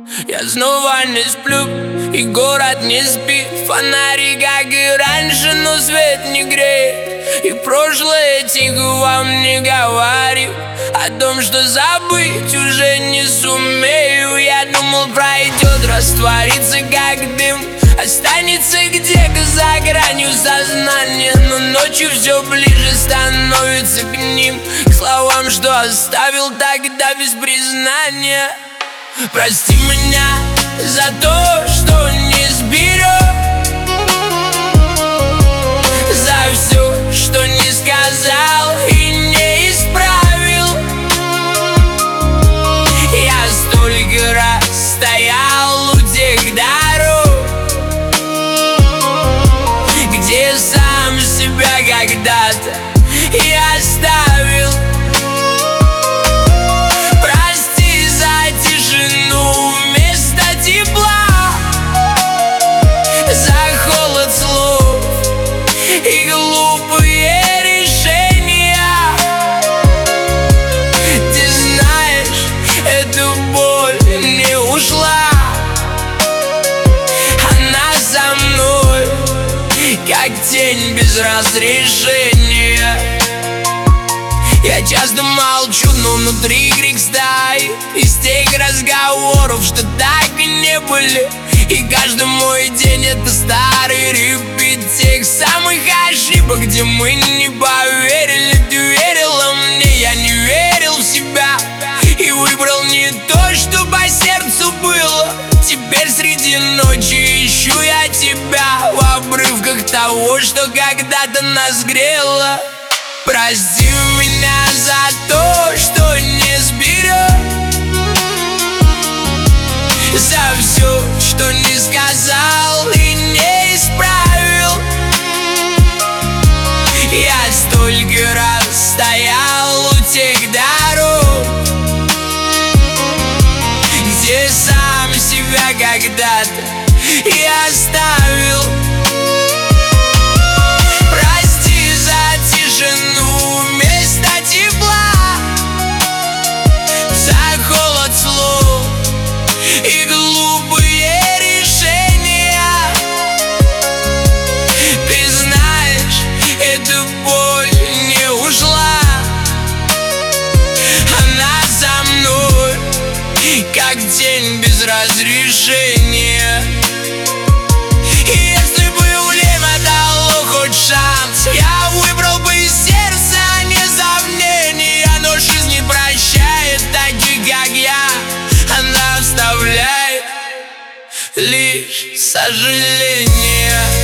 Я снова не сплю, и город не спит. Фонари, как и раньше, но свет не греет. И прошлое тихо вам не говорю о том, что забыть уже не сумею. Я думал, пройдет, растворится как дым, останется где-то за гранью сознания. Но ночью все ближе становится к ним, к словам, что оставил тогда без признания. Прости меня за то, что не сберег, за все, что не сказал и не исправил. Я столько раз стоял у тех дорог, где сам себя когда-то и оставил. Прости за тишину вместо тепла, за холод слов и глупые решения. Ты знаешь, эта боль не ушла, она за мной, как тень без разрешения. Я часто молчу, но внутри крик стоит из тех разговоров, что так и не были. И каждый мой день это старый репит тех самых ошибок, где мы не поверили. Ты верила мне, я не верил в себя, и выбрал не то, что по сердцу было. Теперь среди ночи ищу я тебя в обрывках того, что когда-то нас грело. Прости меня за то, что не сберег, за все, что не сказал и не исправил. Я столько раз стоял у тех дорог, где сам себя когда-то и оставил. Прости за тишину вместо тепла, за холод слов и глупые решения. Ты знаешь, эта боль не ушла, она за мной, как тень без разрешения. И если бы время дало хоть шанс, я выбрал бы сердце, а не сомнения. Но жизнь не прощает таких, как я, она оставляет лишь сожаление.